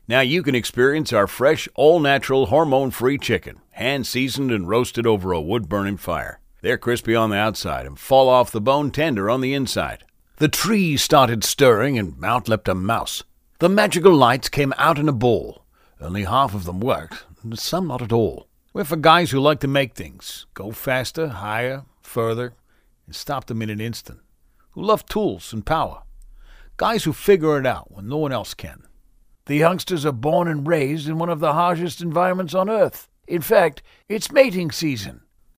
Now you can experience our fresh, all-natural, hormone-free chicken, hand-seasoned and roasted over a wood-burning fire. They're crispy on the outside and fall off the bone tender on the inside. The trees started stirring and out leapt a mouse. The magical lights came out in a ball. Only half of them worked, and some not at all. We're for guys who like to make things, go faster, higher, further, and stop them in an instant. Who love tools and power. Guys who figure it out when no one else can. The youngsters are born and raised in one of the harshest environments on Earth. In fact, it's mating season.